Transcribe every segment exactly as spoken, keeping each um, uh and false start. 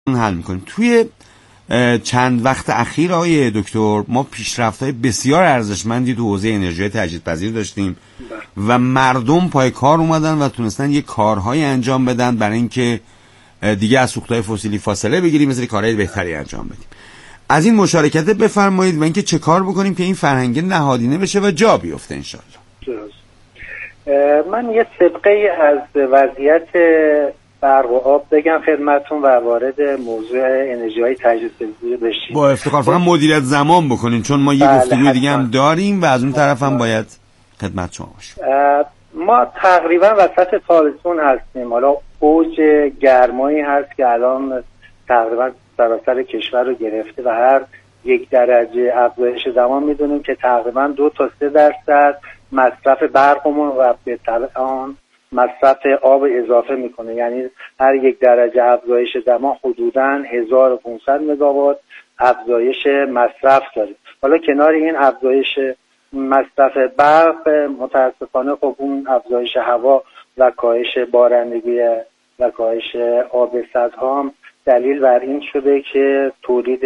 حل میکنیم. توی چند وقت اخیر آقای دکتر ما پیشرفت‌های بسیار ارزشمندی تو حوزه انرژی تجدیدپذیر داشتیم و مردم پای کار اومدن و تونستن یه کارهای انجام بدن برای اینکه دیگه از سوخت‌های فسیلی فاصله بگیریم، مثل کارهای بهتری انجام بدیم. از این مشارکت بفرمایید و اینکه چه کار بکنیم که این فرهنگ نهادینه بشه و جا بیفته انشالله. من یه سابقه از وضعیت برق و آب بگم خدمتتون و وارد موضوع انرژی‌های تجدیدپذیر بشیم. با افتخار فقط مدیریت زمان بکنین چون ما یه گفتگوی دیگه هم داریم و از اون طرف هم باید خدمت شما باشیم. ما تقریبا وسط تابستون هستیم. حالا اوج گرمایی هست که الان تقریبا سراسر کشور رو گرفته و هر یک درجه افزایش دما میدونیم که تقریبا دو تا سه درصد مصرف برقمون و به تبع آن مصرف آب اضافه میکنه. یعنی هر یک درجه افزایش دما حدوداً هزار و پانصد مگاوات افزایش مصرف داره. حالا کنار این افزایش مصرف برق متاسفانه خب اون افزایش هوا و کاهش بارندگی و کاهش آب سدها هم دلیل بر این شده که تولید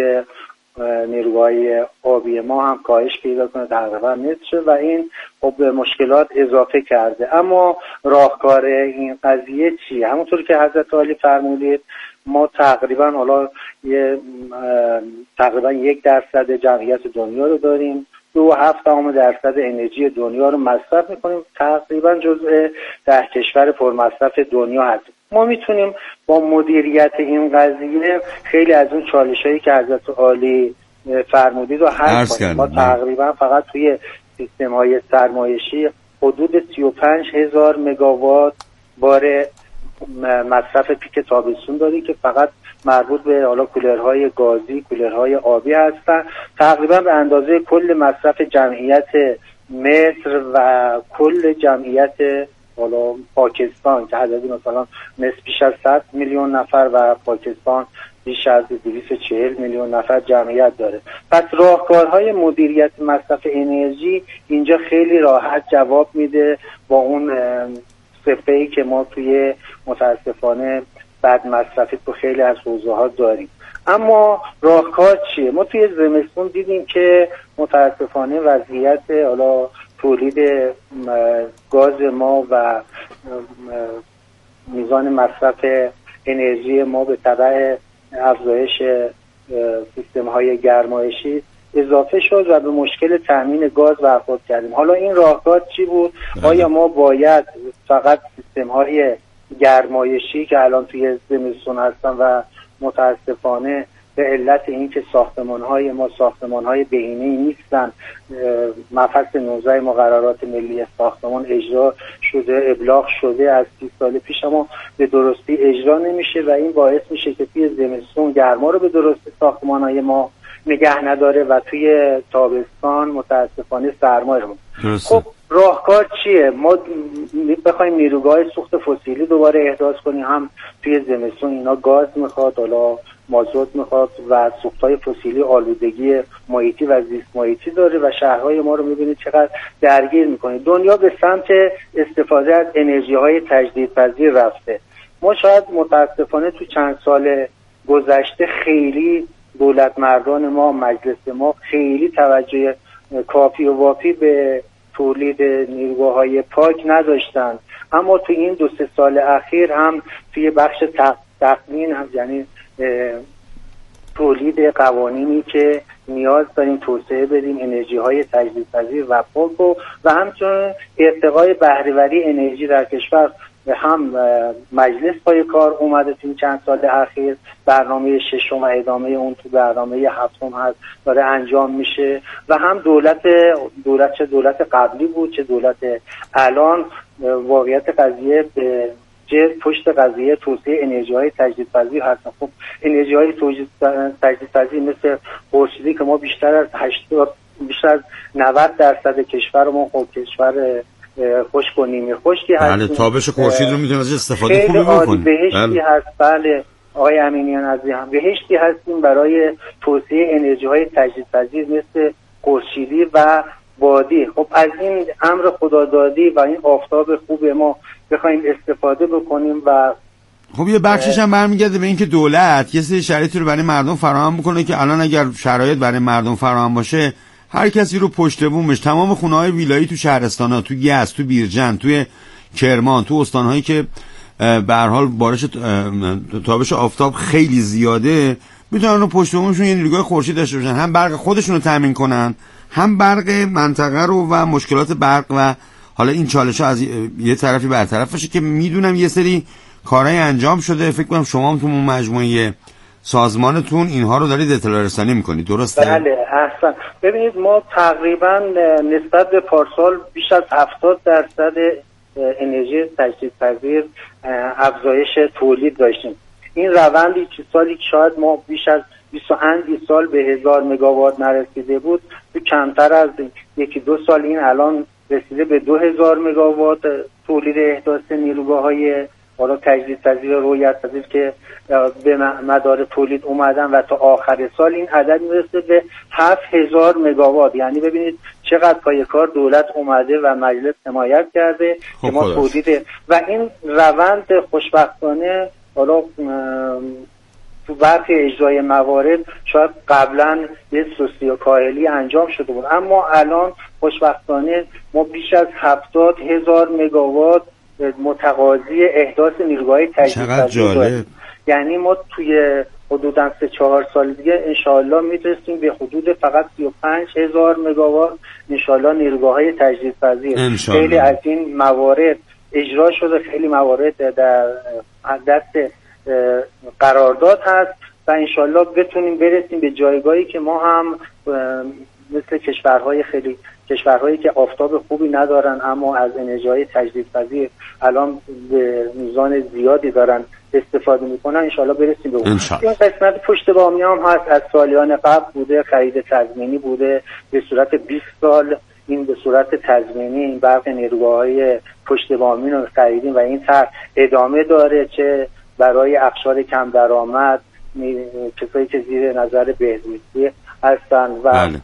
نیروهای آبی ما هم کاهش پیدا کنه، تقریبا نصف شد و این خب مشکلات اضافه کرده. اما راهکار این قضیه چیه؟ همونطور که حضرت عالی فرمودید ما تقریبا حالا یه تقریبا یک درصد جمعیت دنیا رو داریم، دو هفت دهم درصد انرژی دنیا رو مصرف میکنیم، تقریبا جزء ده کشور پرمصرف دنیا هستیم. ما میتونیم با مدیریت این قضیه خیلی از اون چالشایی که حضرت عالی فرمودید رو حل کنیم. ما تقریبا فقط توی سیستم های سرمایشی حدود سی و پنج هزار مگاوات بار مصرف پیک تابستون داریم که فقط مربوط به حالا کولرهای گازی، کولرهای آبی هستن، تقریبا به اندازه کل مصرف جمعیت مصر و کل جمعیت حالا پاکستان که عددی مثلا نصف بیش از صد میلیون نفر و پاکستان بیش از دویست و چهل میلیون نفر جمعیت داره. پس راهکارهای مدیریت مصرف انرژی اینجا خیلی راحت جواب میده با اون صفحه‌ای که ما توی متاسفانه بد مصرفی تو خیلی از حوزه ها داریم. اما راهکار چیه؟ ما توی زمستون دیدیم که متاسفانه وضعیت حالا تولید گاز ما و میزان مصرف انرژی ما به تبع افزایش سیستم های گرمایشی اضافه شد و به مشکل تامین گاز برخورد کردیم. حالا این راهکار چی بود؟ آیا ما باید فقط سیستم های گرمایشی که الان توی زمستون هستن و متاسفانه به علت اینکه ساختمان‌های ما ساختمان‌های بهینه‌ای نیستن، مبحث نوزده مقررات ملی ساختمان اجرا شده، ابلاغ شده از سی سال پیش، اما به درستی اجرا نمیشه و این باعث میشه که توی زمستون گرما رو به درستی ساختمان‌های ما نگه نداره و توی تابستان متاسفانه سرما رو. خب راهکار چیه؟ ما بخوایم نیروگاه سوخت فسیلی دوباره احداث کنیم، هم توی زمستون اینا گاز میخواد، حالا مازوت میخواد و سوخت‌های فسیلی آلودگی محیطی و زیست محیطی داره و شهرهای ما رو میبینید چقدر درگیر میکنه. دنیا به سمت استفاده از انرژی‌های تجدیدپذیر رفته. ما شاید متاسفانه تو چند سال گذشته خیلی دولت مردان ما، مجلس ما خیلی توجه کافی و وافی به تولید نیروهای پاک نداشتن، اما تو این دو سه سال اخیر هم توی بخش تقنین هم یعنی تولید قوانینی که نیاز داریم توسعه بدیم انرژی های تجدیدپذیر و پاک و, و همچنین ارتقای بهره‌وری انرژی در کشور هم مجلس پای کار اومده تو این چند سال اخیر. برنامه ششم و ادامه اون تو برنامه هفتم هست داره انجام میشه و هم دولت دولت چه دولت قبلی بود چه دولت الان واقعیت قضیه به جه پشت قضیه توسعه انرژی های تجدیدپذیر هستن. خب انرژی های تجدیدپذیر مثل خورشیدی که ما بیشتر از هشتاد بیشتر از نود درصد کشورمون خب کشور خشک و نیمه خشکی هست. بله تابش خورشید رو میتونیم ازش استفاده خوبی بکنیم. بهشتی هست. بله آقای امینیان عزیز هم بهشتی هستیم برای توسعه انرژی های تجدیدپذیر مثل خورشیدی و بادی. خب از این امر خدادادی و این آفتاب خوب ما بخوایم استفاده بکنیم و خب یه بخشش هم برمیگرده به اینکه دولت یه سری شرایطی رو برای مردم فراهم میکنه که الان اگر شرایط برای مردم فراهم باشه هر کسی رو پشت بومش تمام خونه‌های ویلایی تو شهرستان‌ها، تو یزد، تو بیرجند، توی کرمان، تو استان‌هایی که به هر حال بارش تابش آفتاب خیلی زیاده میتونن رو پشت بومشون یه نیروگاه خورشید داشته باشن، هم برق خودشون رو تامین کنن، هم برق منطقه رو و مشکلات برق و حالا این چالش‌ها از یه طرفی برطرف بشه که میدونم یه سری کارهای انجام شده. فکر کنم شما هم تو مجموعه سازمانتون اینها رو دارید اطلاع رسانی میکنید، درسته؟ بله احسن. ببینید ما تقریبا نسبت به پارسال بیش از هفتاد درصد انرژی تجدیدپذیر افزایش تولید داشتیم. این روندی که سالی شاید ما بیش از بیست و اندی سال به هزار مگاوات نرسیده بود، تو کمتر از یکی دو سال این الان رسیده به دو هزار مگاوات تولید احداث نیروگاه‌های حالا تجدیدپذیر و رویت‌پذیر که به مدار تولید اومدن و تا آخر سال این عدد میرسه به هفت هزار مگاوات. یعنی ببینید چقدر پای کار دولت اومده و مجلس حمایت کرده که ما تولید و این روند خوشبختانه حالا تو برخی اجرای موارد شاید قبلا یه سستی و کاهلی انجام شده بود، اما الان خوشبختانه ما بیش از هفتاد هزار مگاوات متقاضی احداث نیروگاه‌های تجدیدپذیر داریم. یعنی ما توی حدوداً سه چهار سال دیگه انشاءالله میتونستیم به حدود فقط سی و پنج هزار مگاوات انشاءالله نیروگاه‌های تجدیدپذیر. خیلی از این موارد اجرا شده، خیلی موارد در دست قرارداد هست و انشاءالله بتونیم برسیم به جایگاهی که ما هم مثل کشورهای خیلی کشورهایی که آفتاب خوبی ندارن اما از انرژی‌های تجدیدپذیر الان به میزان زیادی دارن استفاده میکنن، انشاءالله برسیم به اون. این قسمت پشت بامی هم هست، از سالیان قبل بوده، خرید تضمینی بوده به صورت بیست سال، این به صورت تضمینی این برق نیروگاه‌های پشت بامی رو خریدیم و این طرح ادامه داره، چه برای اقشار کم درآمد، کسایی که زیر نظر بهزیستی هستن و بله.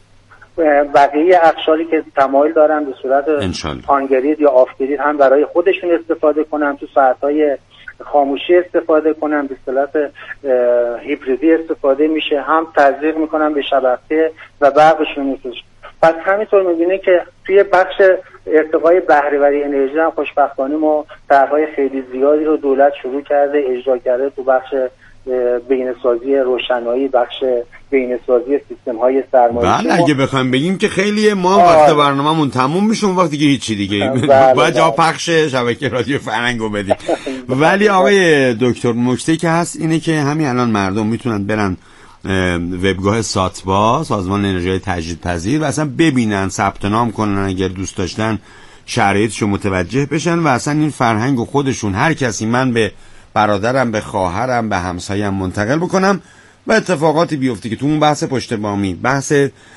بقیه اقشاری که تمایل دارن به صورت آنگرید یا آفگرید هم برای خودشون استفاده کنن، تو ساعتهای خاموشی استفاده کنن، به صورت هیبریدی استفاده میشه، هم تزریق میکنن به شبکه و برقشون میفروشن. پس همینطور میبینه که توی بخش ارتقای بهره‌وری انرژی هم خوشبختانه ما طرح‌های خیلی زیادی رو دولت شروع کرده اجرا کرده تو بخش بینه‌سازی روشنایی، بخش بینه‌سازی سیستم‌های سرمایه‌داری. بله اگه بخوایم بگیم که خیلی ما وقت برنامه‌مون تموم میشه اون وقت دیگه هیچی دیگه باید جا پخش شبکه رادیو فرهنگو بدیم. ولی آقای دکتر نکته که هست اینه که همین الان مردم میتونن برن وبگاه ساتبا، سازمان انرژی تجدیدپذیر، و اصلا ببینن، ثبت نام کنن اگر دوست داشتن شرایطشو متوجه بشن و اصلا این فرهنگو خودشون هر کسی، من به برادرم، به خواهرم، به همسایم منتقل بکنم و اتفاقاتی بیفته که تو اون بحث پشت بامی، بحث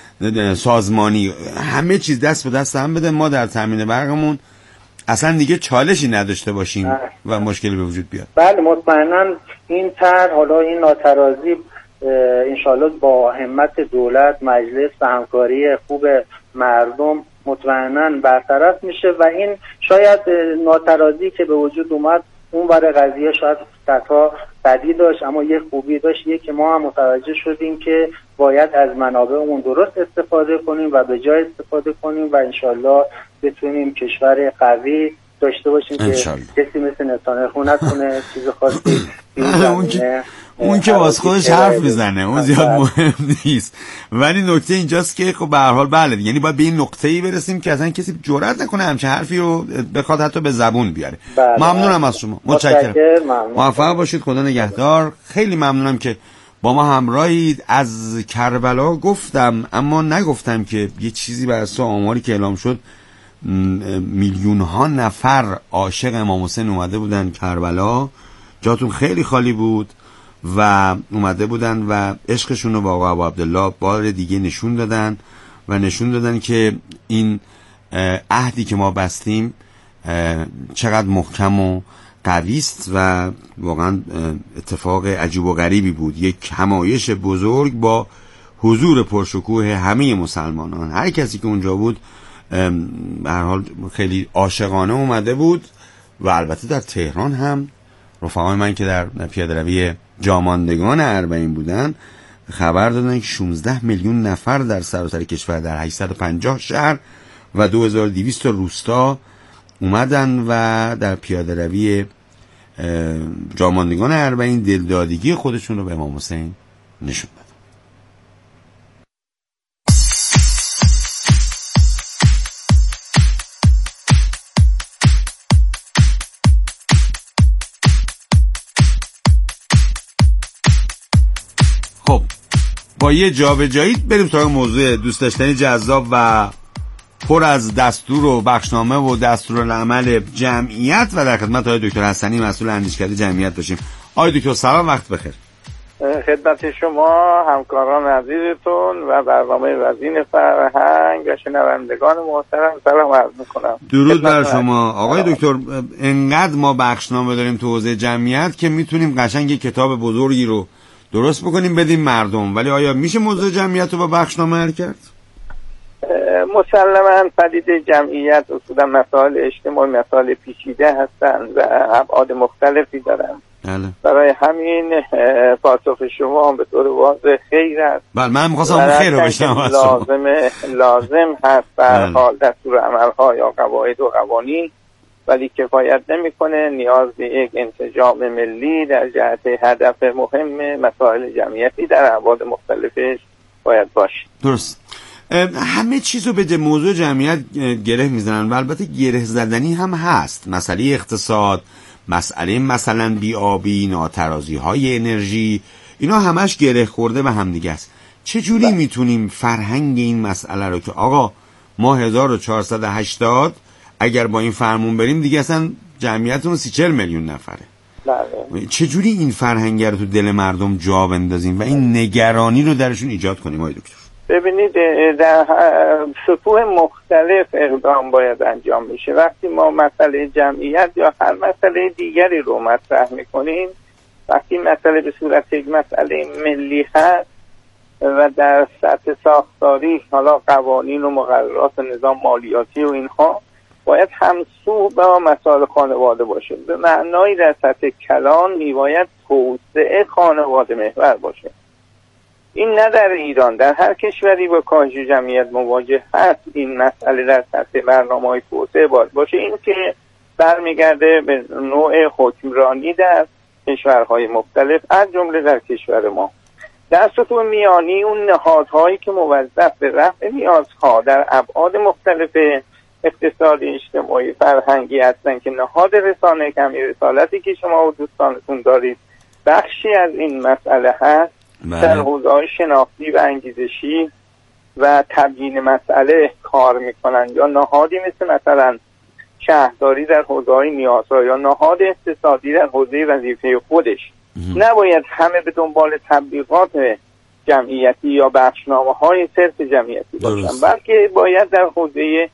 سازمانی، همه چیز دست به دست هم بده، ما در تامین برقمون اصلا دیگه چالشی نداشته باشیم اه. و مشکلی به وجود بیاد. بله مطمئنا این طرح، حالا این ناترازی انشاءالله با همت دولت، مجلس و همکاری خوب مردم مطمئنا برطرف میشه و این شاید ناترازی که به وجود اومد اون برای قضیه شاید صدها بدی داشت اما یه خوبی داشت، یه که ما هم متوجه شدیم که باید از منابعمون درست استفاده کنیم و به جای استفاده کنیم و انشالله بتونیم کشور قوی داشته باشیم که کسی مثل نتانیاهو نتونه چیز خاصی اون که اون که واسه خودش حرف میزنه اون زیاد مهم نیست. ولی نکته اینجاست که خب به هر حال بله، یعنی باید به این نقطه‌ای برسیم که اصلا کسی جرئت نکنه همچین حرفی رو بخواد حتی به زبون بیاره. بله. ممنونم از شما، متشکرم، موفق باشید، خدا نگهدار. خیلی ممنونم که با ما همراهید. از کربلا گفتم اما نگفتم که یه چیزی بر اساس آماری که اعلام شد میلیون ها نفر عاشق امام حسین اومده بودن کربلا، جاتون خیلی خالی بود و اومده بودن و عشقشون رو با آقا ابو عبدالله بار دیگه نشون دادن و نشون دادن که این عهدی که ما بستیم چقدر محکم و قوی است و واقعا اتفاق عجیب و غریبی بود. یک همایش بزرگ با حضور پرشکوه همه مسلمانان، هر کسی که اونجا بود به هر حال خیلی عاشقانه اومده بود و البته در تهران هم رفقای من که در پیاده روی جاماندگان اربعین بودن خبر دادن که شانزده میلیون نفر در سراسر کشور در هشتصد و پنجاه شهر و دو هزار و دویست روستا اومدن و در پیاده روی جاماندگان اربعین دلدادگی خودشون رو به امام حسین نشون دادن. خب با یه جابجایی بریم سراغ موضوع دوست داشتنی جذاب و پر از دستور و بخشنامه و دستورالعمل جمعیت و در خدمت آقای دکتر حسنی مسئول اندیشکده جمعیت باشیم. آقای دکتر سلام، وقت بخیر. خدمت شما همکاران عزیزتون و برنامه وزین فرهنگ و شنوندگان محترم سلام عرض میکنم. درود بر شما آقای دکتر. انقدر ما بخشنامه داریم تو حوزه جمعیت که میتونیم قشنگ یک کتاب بزرگی رو درست بکنیم بدیم مردم، ولی آیا میشه موضوع جمعیت رو با بخشنامه حل کرد؟ مسلماً پدیده جمعیت اصولا مسائل اجتماعی مسائل پیچیده هستند و ابعاد مختلفی دارند. بله. برای همین پاسخ شما به طور واضح خیر است. بله من می‌خواستم اون خیر رو بشنوم از شما. لازم لازم هست به هر حال دستور عمل‌ها یا قواعد و قوانین، ولی کفایت نمی‌کنه. نیاز به یک انسجام ملی در جهت هدف مهم مسائل جمعیتی در ابعاد مختلفش باید باشه. درست. همه چیزو به موضوع جمعیت گره میزنن و البته گره زدنی هم هست. مسئله اقتصاد، مسئله مثلا بی‌آبی، ناترازی های انرژی، اینا همش گره خورده به هم دیگه است. چجوری میتونیم فرهنگ این مسئله رو که آقا ما هزار و چهارصد و هشتاد اگر با این فرمون بریم دیگه اصلا جمعیتمون سی چهل میلیون نفره، بله. چجوری این فرهنگ رو تو دل مردم جا بندازیم و این نگرانی رو درشون ایجاد کنیم آقای دکتر؟ ببینید در سطوح مختلف اقدام باید انجام بشه. وقتی ما مسئله جمعیت یا هر مسئله دیگری رو مطرح میکنیم، وقتی مسئله به صورت یک مسئله ملی هست و در سطح ساختاری حالا قوانین و مقررات و نظام مالیاتی و اینها باید همسو با مسائل خانواده باشه. به معنای در سطح کلان میباید توسعه خانواده محور باشه. این نه در ایران، در هر کشوری با کاهش جمعیت مواجه هست این مسئله در سطح برنامه‌های توسعه باید باشه. این که برمیگرده به نوع حکمرانی در کشورهای مختلف از جمله در کشور ما. در سطح میانی اون نهادهایی که موظف به رفع نیازها در ابعاد مختلف اقتصادی، اجتماعی، فرهنگی هستن که نهاد رسانه کمی رسالتی که شما و دوستانتون دارید بخشی از این مسئله هست. بله. در حوزه‌های شناختی و انگیزشی و تبیین مسئله کار میکنن، یا نهادی مثل مثلا شهرداری در حوزه‌های نیازها یا نهاد اقتصادی در حوزه وظیفه خودش ام. نباید همه به دنبال تبلیغات جمعیتی یا بخشنامه‌های صرف جمعیتی باشن، بلکه باید در حوزه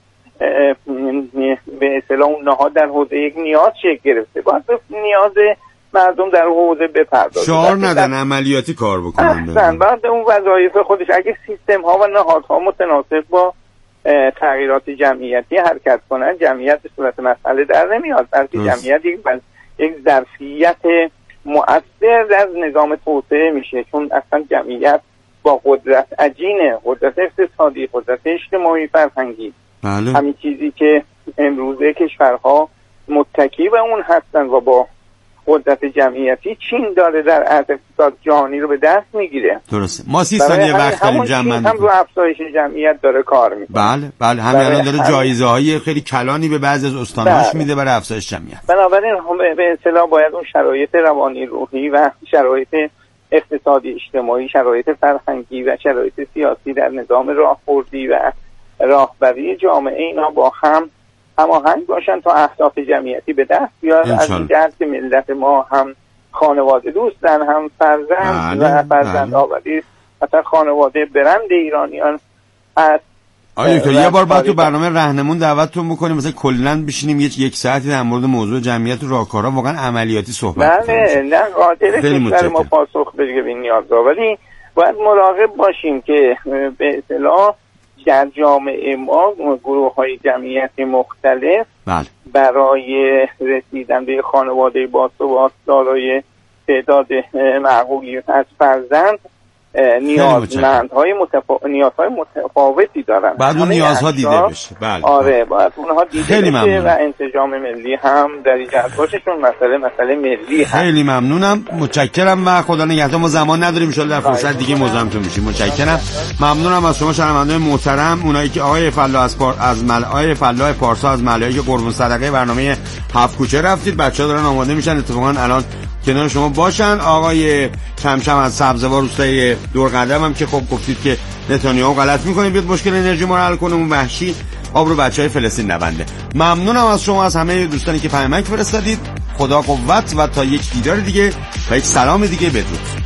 به اصطلاح اون نهاد در حوزه یک نیاز شکل گرفته، باید نیاز مردم در حوزه بپردازن، شعار ندن، عملیاتی کار بکنن. احسن. بعد اون وظایف خودش اگه سیستم ها و نهادها متناسب با تغییرات جمعیتی حرکت کنن، جمعیت به صورت مسئله در نمیاد، بلکه جمعیت یک یک ظرفیت مؤثر در نظام توسعه میشه، چون اصلا جمعیت با قدرت عجینه، قدرت اقتصادی، قدرت اجتماعی، فرهنگی، بله. همین چیزی که امروزه کشورها متکی به اون هستن و با قدرت جمعیتی چین داره در اقتصاد جهانی رو به دست میگیره. درسته. ما سی ثانیه وقت داریم جمع هم رو افزایش جمعیت داره کار میکنه. بله بله همین الان داره جایزه های خیلی کلانی به بعضی از استانهاش میده برای افزایش جمعیت. بنابراین به اصطلاح باید اون شرایط روانی روحی و شرایط اقتصادی اجتماعی، شرایط فرهنگی و شرایط سیاسی در نظام راهبردی و راهبری جامعه اینا با هم هماهنگ باشن تا اهداف جمعیتی به دست بیاد. از این جهت که ملت ما هم خانواده دوستن، هم فرزند بله، و فرزند آوری، مثلا خانواده برند ایرانیان هست. آیا دکتر یه بار بعد تو برنامه راهنمون دعوتتون بکنیم مثلا کلا بشینیم یک یک ساعتی در مورد موضوع جمعیت و راهکارها واقعا عملیاتی صحبت کنیم. بله نه قادر کشور ما پاسخ بده به این نیازها، ولی باید مراقب باشیم که به اصطلاح در جامعه ما گروه های جمعیت مختلف بله. برای رسیدن به خانواده باثبات دارای تعداد معقولی از فرزند نیازمندهای متفا... نیازهای متفاوتی دارن. بعد اون نیازها دیده بشه. بله. آره باید اونها دیده خیلی بشه ممنون. و انسجام ملی هم در ایجاد باشه، چون مسئله مسئله ملی هست. خیلی ممنونم، متشکرم و خدا نگهدار. ما زمان نداریم، ان شاءالله در فرصت دیگه مزاحمتون میشیم. متشکرم، ممنونم از شما شنوندگان محترم، اونایی که آقای فلاح از پار... از ملای فلاح پارسا از ملایی که قربون صدقه برنامه هفت کوچه رفتید، بچه‌ها دارن آماده میشن اتفاقا الان کنار شما باشن. آقای چمچم از سبزوار روستای دورقدم هم که خب گفتید که نتانیاهو غلط میکنه بیاد مشکل انرژی ما رو حل کنه، اون وحشی آب رو بچهای فلسطین نبنده. ممنونم از شما، از همه دوستانی که پیامک فرستادید. خدا قوت و تا یک دیدار دیگه و یک سلام دیگه بدرود.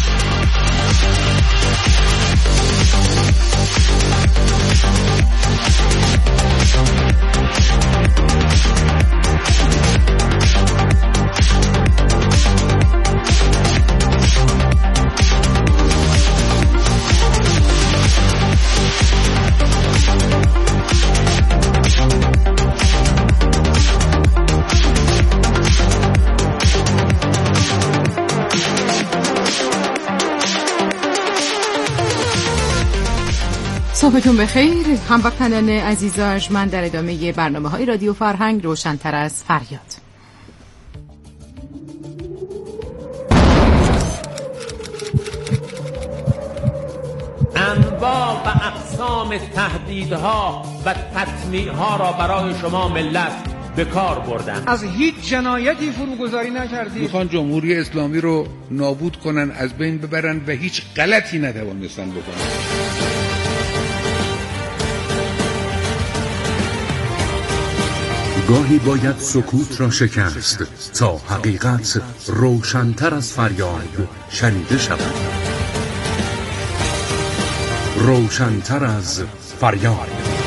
صبحتون بخیر. هموطنان عزیز و ارجمند، در ادامه برنامه‌های رادیو فرهنگ روشن‌تر از فریاد. انواع و اقسام تهدیدها و تطمیعها را برای شما ملت به کار بردن. از هیچ جنایتی فروگذاری نکردید. میخوان جمهوری اسلامی رو نابود کنن، از بین ببرن و هیچ غلطی نتوانستن بکنن. گاهی باید سکوت را شکست تا حقیقت روشن‌تر از فریاد شنیده شود. روشن‌تر از فریاد،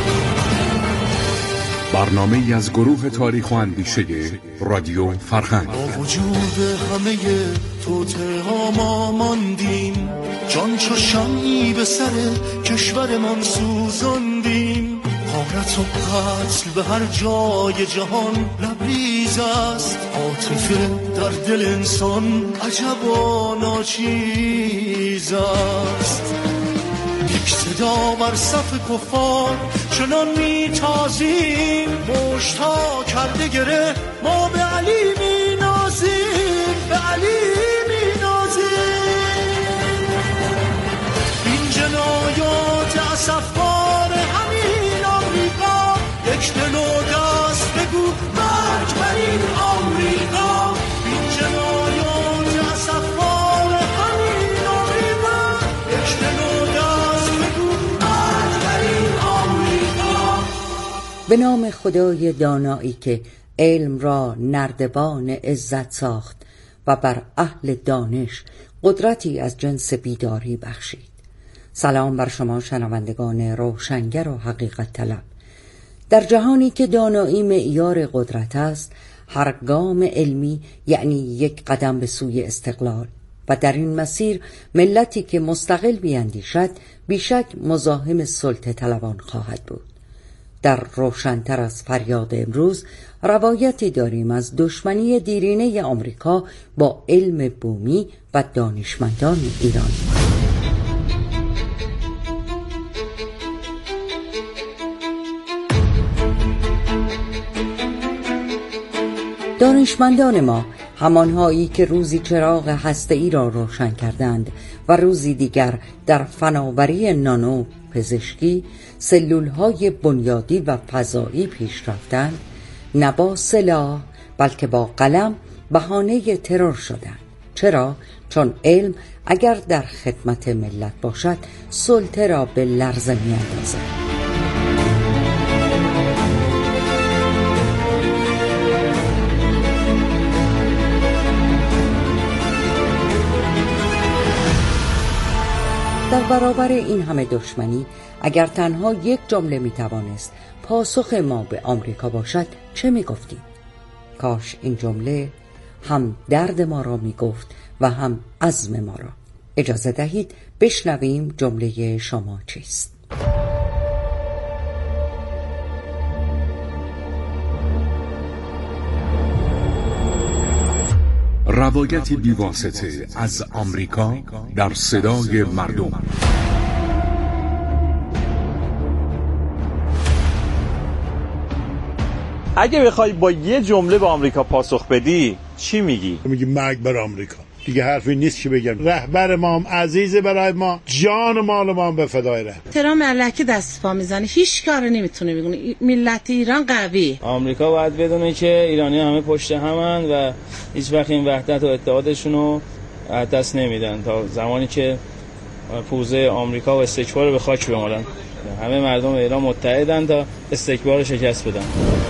برنامه‌ای از گروه تاریخ و اندیشه رادیو فرهنگ. با وجود همه توطئه‌ها ما ماندیم، جان چو شمعی به سر کشورمان سوزاندیم. غارت و قتل به هر جای جهان لبریز است، عاطفه در دل انسان عجب و ناچیز است. یک صدا بر صف کفار چنان میتازیم، مشتا کرده گره ما به علی مینازیم، به علی مینازیم. این جنایات اسفبار همین آمریکا، یک دل و دست بگو مرگ بر این آمریکا. این جنایات اسفبار همین آمریکا، یک دل و دست بگو مرگ بر این آمریکا. به نام خدای دانایی که علم را نردبان عزت ساخت و بر اهل دانش قدرتی از جنس بیداری بخشید. سلام بر شما شنوندگان روشنگر و حقیقت طلب. در جهانی که دانایی معیار قدرت است، هر گام علمی یعنی یک قدم به سوی استقلال و در این مسیر ملتی که مستقل بیاندیشد بیشک مزاحم سلطه طلبان خواهد بود. در روشن‌تر از فریاد امروز روایتی داریم از دشمنی دیرینه آمریکا با علم بومی و دانشمندان ایران. دانشمندان ما، همانهایی که روزی چراغ هسته‌ای را روشن کردند و روزی دیگر در فناوری نانو، پزشکی، سلولهای بنیادی و فضایی پیش رفتند، نه با سلاح بلکه با قلم بهانه ترور شدند. چرا؟ چون علم اگر در خدمت ملت باشد سلطه را به لرزه می‌اندازد. در برابر این همه دشمنی اگر تنها یک جمله میتوانست پاسخ ما به آمریکا باشد چه میگفتیم؟ کاش این جمله هم درد ما را میگفت و هم عزم ما را. اجازه دهید بشنویم جمله شما چیست. روایتی بیواسطه از آمریکا در صدای مردم. اگه بخوای با یه جمله به آمریکا پاسخ بدی چی میگی؟ میگی مرگ بر آمریکا. دیگه حرفی نیست که بگم. رهبر ما هم عزیزه برای ما، جان مال ما هم به فدای ره. ترام ملکی دست پا میزنه، هیچ کاری نمیتونه بکنه. ملت ایران قوی. آمریکا باید بدونه که ایرانی همه پشت همن و هیچ وقت این وحدت و اتحادشون رو از دست نمیدن تا زمانی که پوزه آمریکا و استکبار رو به خاک بمالن. همه مردم ایران متحدن تا استکبار رو شکست بدن.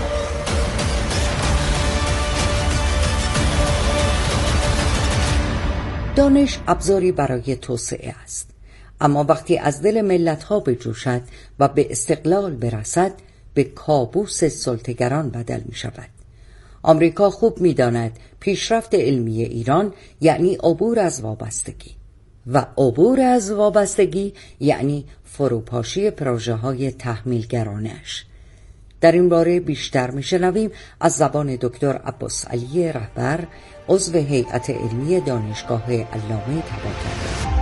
دانش ابزاری برای توسعه است، اما وقتی از دل ملت‌ها بجوشد و به استقلال برسد به کابوس سلطه‌گران بدل می شود. آمریکا خوب می داند پیشرفت علمی ایران یعنی عبور از وابستگی و عبور از وابستگی یعنی فروپاشی پروژه های تحمیلگرانش. در این باره بیشتر می شنویم از زبان دکتر عباس علی رهبر، عضو هیئت علمی دانشگاه علامه طباطبایی.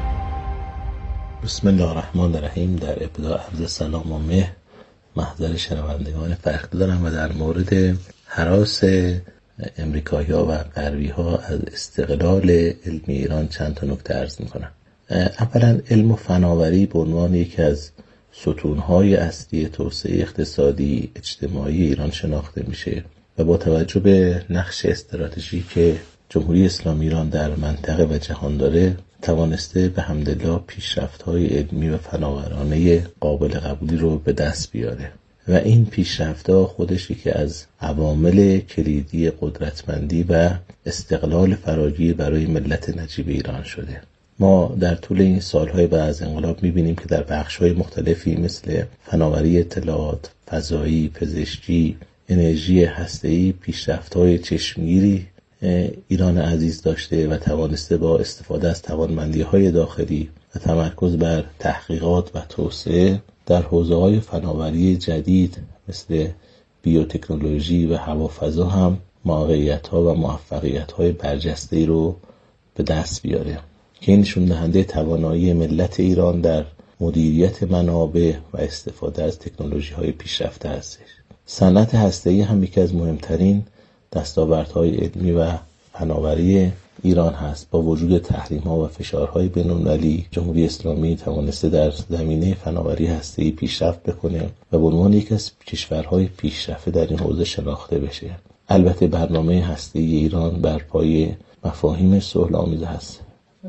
بسم الله الرحمن الرحیم. در ابتدا عرض سلام و مهر محضر شنوندگان فرخ دارم و در مورد هراس امریکایی‌ها و غربی‌ها از استقلال علمی ایران چند تا نکته عرض می‌کنم. اولا علم و فناوری به عنوان یکی از ستون‌های اصلی توسعه اقتصادی اجتماعی ایران شناخته میشه و با توجه به نقش استراتژیکی که جمهوری اسلامی ایران در منطقه و جهان داره توانسته به حمدالله پیشرفت‌های علمی و فناورانه قابل قبولی رو به دست بیاره و این پیشرفت‌ها خودش یکی از عوامل کلیدی قدرتمندی و استقلال فراگیر برای ملت نجیب ایران شده. ما در طول این سالهای بعد از انقلاب می‌بینیم که در بخش‌های مختلفی مثل فناوری اطلاعات، فضایی، پزشکی، انرژی هسته‌ای پیشرفت‌های چشمگیری ایران عزیز داشته و توانسته با استفاده از توانمندی‌های داخلی و تمرکز بر تحقیقات و توسعه در حوزه‌های فناوری جدید مثل بیوتکنولوژی و هوافضا هم موقعیت‌ها و موفقیت‌های برجسته‌ای رو به دست بیاره که این نشون دهنده توانایی ملت ایران در مدیریت منابع و استفاده از تکنولوژی‌های پیشرفته هستش. صنعت هسته‌ای هم یکی از مهمترین دستاوردهای علمی و فناوری ایران هست. با وجود تحریم‌ها و فشارهای بین‌المللی جمهوری اسلامی توانسته در زمینه فناوری هسته‌ای پیشرفت بکنه و به عنوان یکی از کشورهای پیشرفته در این حوزه شناخته بشه. البته برنامه هسته‌ای ایران بر پایه مفاهیم صلح‌آمیز هست.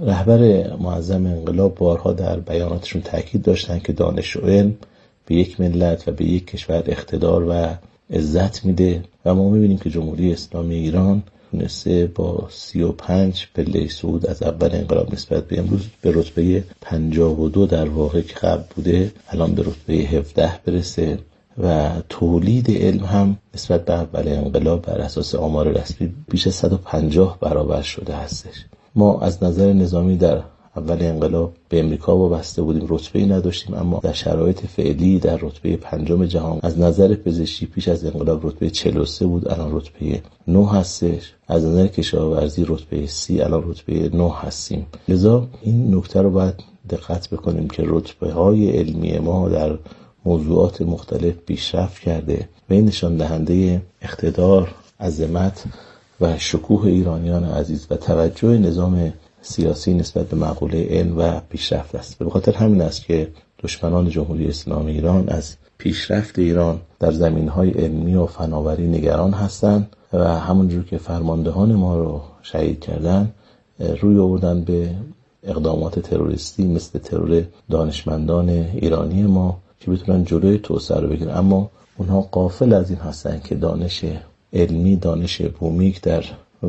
رهبر معظم انقلاب بارها در بیاناتشون تاکید داشتن که دانش و علم به یک ملت و به یک کشور اقتدار و عزت میده و ما میبینیم که جمهوری اسلامی ایران تونسته با سی و پنج پله صعود از اول انقلاب نسبت به امروز به رتبه پنجاه و دو در واقع که قبل بوده الان به رتبه هفده برسه و تولید علم هم نسبت به اول انقلاب بر اساس آمار رسمی بیش از صد و پنجاه برابر شده هستش. ما از نظر نظامی در اول انقلاب به امریکا وابسته بودیم، رتبه‌ای نداشتیم، اما در شرایط فعلی در رتبه پنجم جهان. از نظر پزشکی پیش از انقلاب رتبه چهل و سه بود، الان رتبه نه هستش. از نظر کشاورزی رتبه سی، الان رتبه نه هستیم. لذا این نکته رو باید دقت بکنیم که رتبه‌های علمی ما در موضوعات مختلف پیشرفت کرده و این نشان دهنده اقتدار، عظمت و شکوه ایرانیان عزیز و توجه نظام سیاسی نسبت به مقوله علم و پیشرفت است. به خاطر همین است که دشمنان جمهوری اسلامی ایران از پیشرفت ایران در زمینهای علمی و فناوری نگران هستند و همونجور که فرماندهان ما رو شهید کردن روی آوردن به اقدامات تروریستی مثل ترور دانشمندان ایرانی ما که بتونن جلوی توسعه رو بگیرن، اما اونها غافل از این هستن که دانش علمی، دانش بومی در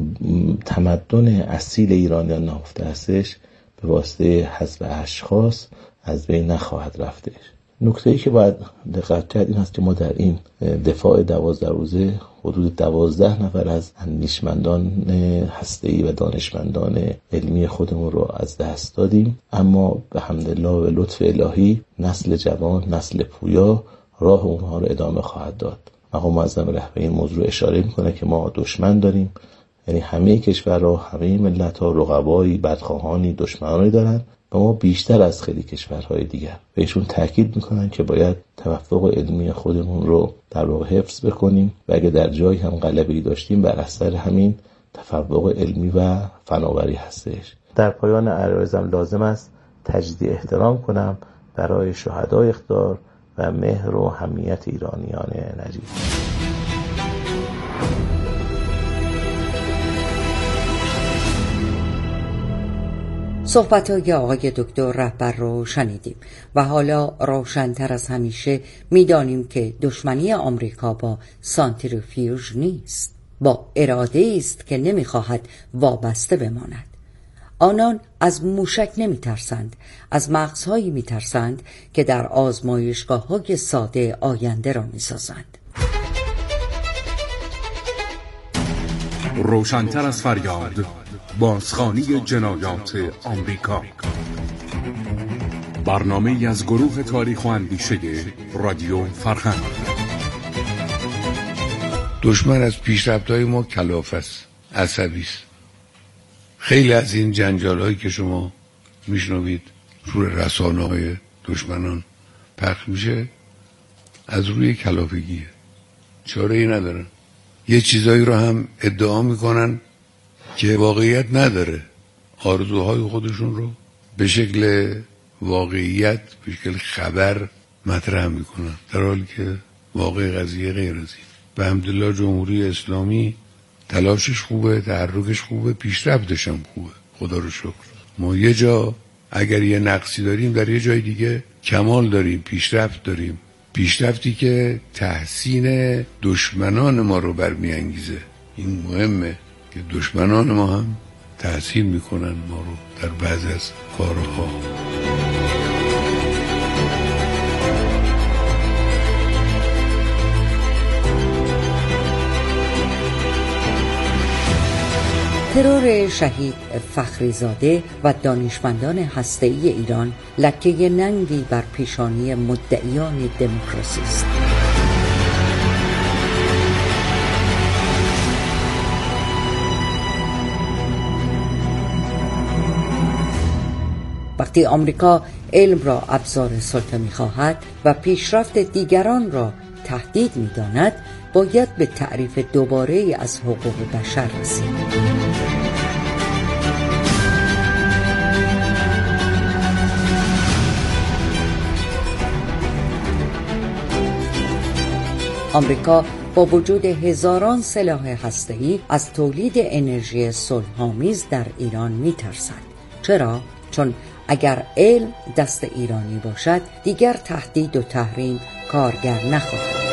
تمدن اصیل ایرانیان نهفته هستش به واسطه حذف اشخاص از بین نخواهد رفتش. نکته‌ای که باید دقت کرد این هست که ما در این دفاع دوازده روزه حدود دوازده نفر از اندیشمندان هسته‌ای و دانشمندان علمی خودمون رو از دست دادیم، اما به حمدالله و لطف الهی نسل جوان، نسل پویا راه اونها رو ادامه خواهد داد. مقام معظم رهبری این موضوع اشاره میکنه که ما دشمن داریم یعنی همه کشورها، همه ملت‌ها رقبایی، بدخواهانی، دشمنانی دارن و ما بیشتر از خیلی کشورهای دیگر. بهشون تاکید میکنن که باید توفق علمی خودمون رو در واقع حفظ بکنیم و اگه در جایی هم غلبه‌ای داشتیم بر اثر همین تفوق علمی و فناوری هستش. در پایان عرایزم لازم است تجدید احترام کنم برای شهدای اقدار و مهر و حمیت ایرانیان نجیب. صحبت‌های آقای دکتر رهبر رو شنیدیم و حالا روشن‌تر از همیشه می‌دانیم که دشمنی آمریکا با سانتریفیوژ نیست، با اراده است که نمی‌خواهد وابسته بماند. آنان از موشک نمی‌ترسند، از مغزهایی می‌ترسند که در آزمایشگاه‌های ساده آینده را می‌سازند. روشن‌تر از فریاد، بازخوانی جنایات آمریکا. برنامه‌ای از گروه تاریخ و اندیشه رادیو فرهنگ. دشمن از پیشرفت‌های ما کلافه است، عصبی است. خیلی از این جنجال‌هایی که شما میشنوید روی رسانه‌های دشمنان پخش میشه از روی کلافگیه، چاره‌ای ندارن. یه چیزایی رو هم ادعا میکنن که واقعیت نداره، آرزوهای خودشون رو به شکل واقعیت، به شکل خبر مطرح میکنن، در حالی که واقع قضیه غیر از این. به حمدالله جمهوری اسلامی تلاشش خوبه، تحرکش خوبه، پیشرفتش هم خوبه، خدا رو شکر. ما یه جا اگر یه نقصی داریم، در یه جای دیگه کمال داریم، پیشرفت داریم، پیشرفتی که تحسین دشمنان ما رو برمیانگیزه. این مهمه که دشمنان ما هم تحسین میکنن ما رو در بعض از کارها. ترور شهید فخریزاده و دانشمندان هسته‌ای ایران لکه ننگی بر پیشانی مدعیان دموکراسی است. وقتی آمریکا علم را ابزار سلطه می‌خواهد و پیشرفت دیگران را تهدید می‌داند، باید به تعریف دوباره از حقوق بشر رسید. آمریکا با وجود هزاران سلاح هسته‌ای از تولید انرژی صلح‌آمیز در ایران می‌ترسد. چرا؟ چون اگر علم دست ایرانی باشد، دیگر تهدید و تحریم کارگر نخواهد.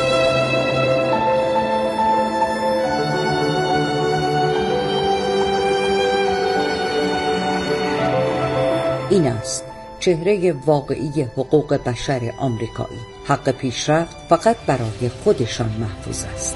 این است چهره واقعی حقوق بشر آمریکایی. حق پیشرفت فقط برای خودشان محفوظ است.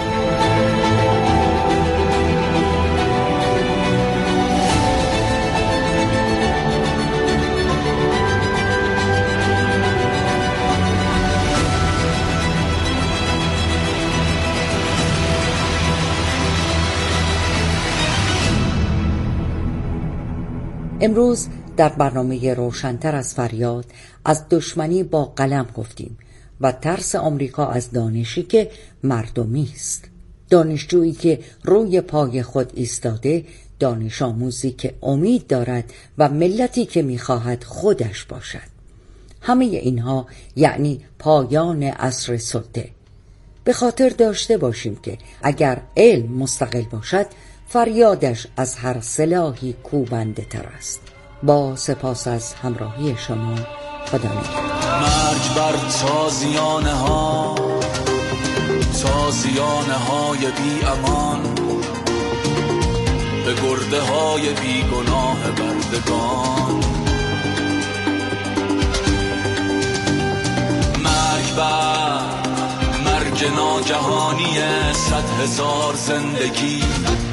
امروز در برنامه روشن‌تر از فریاد از دشمنی با قلم گفتیم و ترس آمریکا از دانشی که مردمی است. دانشجویی که روی پای خود ایستاده، دانش آموزی که امید دارد و ملتی که می‌خواهد خودش باشد. همه اینها یعنی پایان عصر سلطه. به خاطر داشته باشیم که اگر علم مستقل باشد، فریادش از هر سلاحی کوبنده تر است. با سپاس از همراهی شما، خدا نگهدار. مرگ بر تازیانه ها، تازیانه های بی امان، به گرده های بی گناه بردگان. مرگ بر مرگ ناگهانی صد هزار زندگی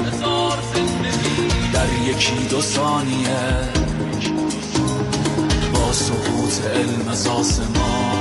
در یکی دو ثانیه با سقوط علم از آسمان.